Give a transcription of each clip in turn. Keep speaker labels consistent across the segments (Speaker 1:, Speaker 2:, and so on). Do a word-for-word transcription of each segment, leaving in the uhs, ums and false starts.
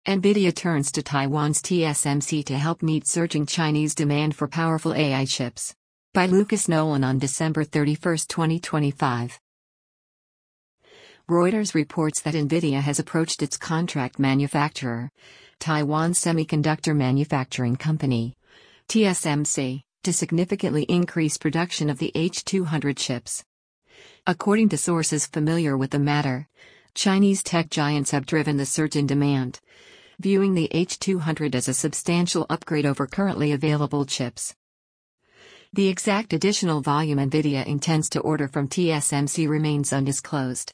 Speaker 1: NVIDIA turns to Taiwan's T S M C to help meet surging Chinese demand for powerful A I chips. By Lucas Nolan on December thirty-first, twenty twenty-five. Reuters reports that NVIDIA has approached its contract manufacturer, Taiwan Semiconductor Manufacturing Company, T S M C, to significantly increase production of the H two hundred chips. According to sources familiar with the matter, Chinese tech giants have driven the surge in demand, viewing the H two hundred as a substantial upgrade over currently available chips. The exact additional volume NVIDIA intends to order from T S M C remains undisclosed.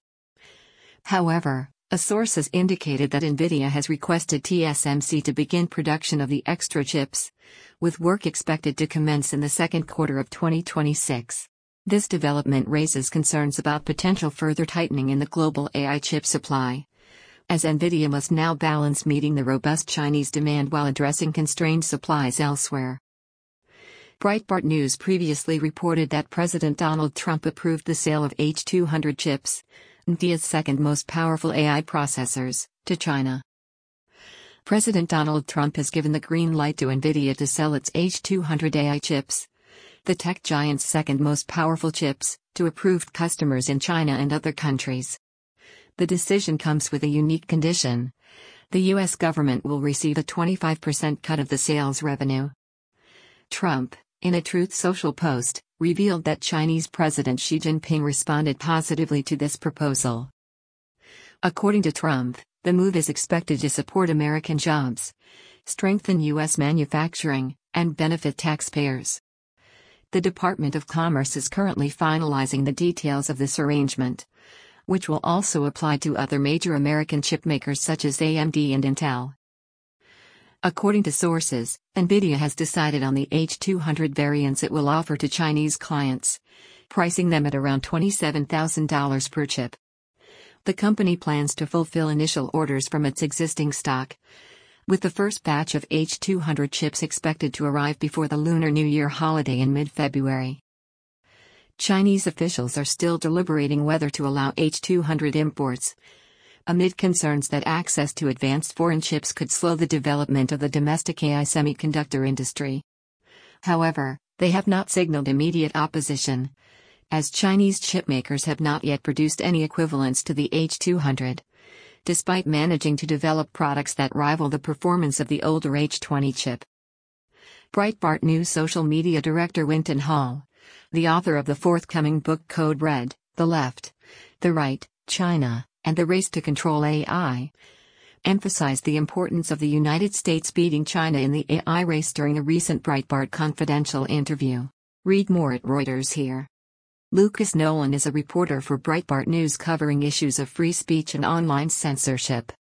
Speaker 1: However, a source has indicated that NVIDIA has requested T S M C to begin production of the extra chips, with work expected to commence in the second quarter of twenty twenty-six. This development raises concerns about potential further tightening in the global A I chip supply, as NVIDIA must now balance meeting the robust Chinese demand while addressing constrained supplies elsewhere. Breitbart News previously reported that President Donald Trump approved the sale of H two hundred chips, NVIDIA's second most powerful A I processors, to China. President Donald Trump has given the green light to NVIDIA to sell its H two hundred A I chips, the tech giant's second most powerful chips, to approved customers in China and other countries. The decision comes with a unique condition. The U S government will receive a twenty-five percent cut of the sales revenue. Trump, in a Truth Social post, revealed that Chinese President Xi Jinping responded positively to this proposal. According to Trump, the move is expected to support American jobs, strengthen U S manufacturing, and benefit taxpayers. The Department of Commerce is currently finalizing the details of this arrangement, which will also apply to other major American chipmakers such as A M D and Intel. According to sources, NVIDIA has decided on the H two hundred variants it will offer to Chinese clients, pricing them at around twenty-seven thousand dollars per chip. The company plans to fulfill initial orders from its existing stock, with the first batch of H two hundred chips expected to arrive before the Lunar New Year holiday in mid-February. Chinese officials are still deliberating whether to allow H two hundred imports, amid concerns that access to advanced foreign chips could slow the development of the domestic A I semiconductor industry. However, they have not signaled immediate opposition, as Chinese chipmakers have not yet produced any equivalents to the H two hundred, despite managing to develop products that rival the performance of the older H twenty chip. Breitbart News social media director Winton Hall, the author of the forthcoming book Code Red, The Left, the Right, China, and the Race to Control A I, emphasized the importance of the United States beating China in the A I race during a recent Breitbart Confidential interview. Read more at Reuters here. Lucas Nolan is a reporter for Breitbart News covering issues of free speech and online censorship.